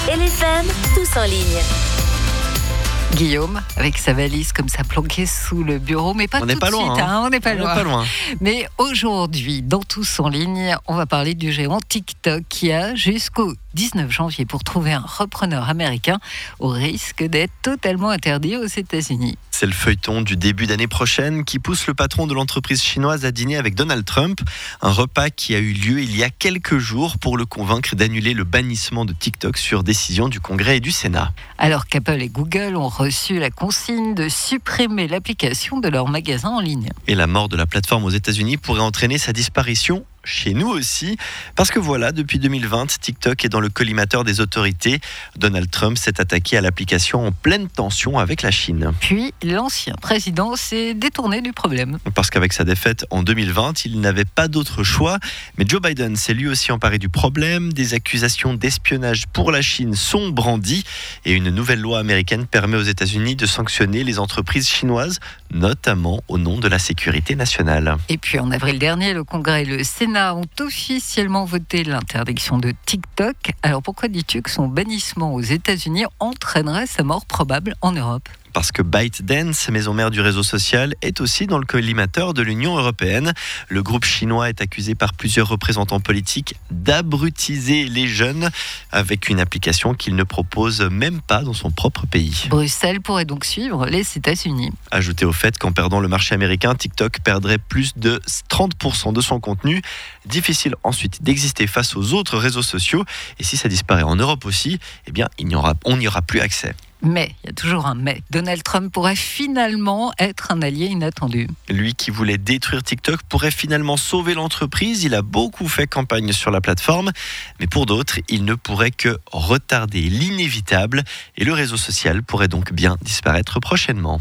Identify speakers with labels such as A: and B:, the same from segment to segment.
A: LFM, tous en ligne.
B: Guillaume, avec sa valise comme ça planquée sous le bureau, mais pas
C: On
B: tout
C: n'est
B: de
C: pas
B: suite,
C: loin.
B: on n'est pas loin.
C: loin.
B: Mais aujourd'hui, dans Tous en ligne, on va parler du géant TikTok qui a jusqu'au 19 janvier pour trouver un repreneur américain au risque d'être totalement interdit aux États-Unis.
C: C'est le feuilleton du début d'année prochaine qui pousse le patron de l'entreprise chinoise à dîner avec Donald Trump. Un repas qui a eu lieu il y a quelques jours pour le convaincre d'annuler le bannissement de TikTok sur décision du Congrès et du Sénat.
B: Alors qu'Apple et Google ont reçu la consigne de supprimer l'application de leur magasin en ligne.
C: Et la mort de la plateforme aux États-Unis pourrait entraîner sa disparition chez nous aussi, parce que voilà, depuis 2020, TikTok est dans le collimateur des autorités. Donald Trump s'est attaqué à l'application en pleine tension avec la Chine.
B: Puis, l'ancien président s'est détourné du problème.
C: Parce qu'avec sa défaite en 2020, il n'avait pas d'autre choix. Mais Joe Biden s'est lui aussi emparé du problème. Des accusations d'espionnage pour la Chine sont brandies. Et une nouvelle loi américaine permet aux États-Unis de sanctionner les entreprises chinoises, notamment au nom de la sécurité nationale.
B: Et puis, en avril dernier, le Congrès et le Sénat ont officiellement voté l'interdiction de TikTok. Alors pourquoi dis-tu que son bannissement aux États-Unis entraînerait sa mort probable en Europe ?
C: Parce que ByteDance, maison mère du réseau social, est aussi dans le collimateur de l'Union européenne. Le groupe chinois est accusé par plusieurs représentants politiques d'abrutiser les jeunes avec une application qu'il ne propose même pas dans son propre pays.
B: Bruxelles pourrait donc suivre les États-Unis.
C: Ajoutez au fait qu'en perdant le marché américain, TikTok perdrait plus de 30% de son contenu. Difficile ensuite d'exister face aux autres réseaux sociaux. Et si ça disparaît en Europe aussi, eh bien, on n'y aura plus accès.
B: Mais, il y a toujours un mais, Donald Trump pourrait finalement être un allié inattendu.
C: Lui qui voulait détruire TikTok pourrait finalement sauver l'entreprise. Il a beaucoup fait campagne sur la plateforme. Mais pour d'autres, il ne pourrait que retarder l'inévitable. Et le réseau social pourrait donc bien disparaître prochainement.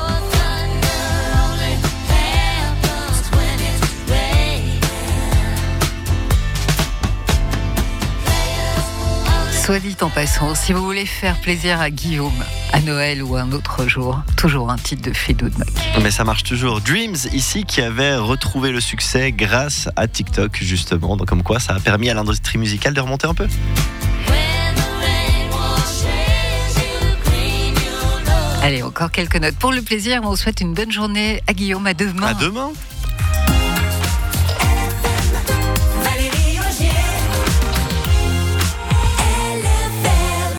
B: Soit dit en passant, si vous voulez faire plaisir à Guillaume, à Noël ou un autre jour, toujours un titre de Fleetwood Mac.
C: Mais ça marche toujours. Dreams, ici, qui avait retrouvé le succès grâce à TikTok, justement. Donc, comme quoi, ça a permis à l'industrie musicale de remonter un peu.
B: Allez, encore quelques notes pour le plaisir. On vous souhaite une bonne journée à Guillaume. À demain.
C: À demain.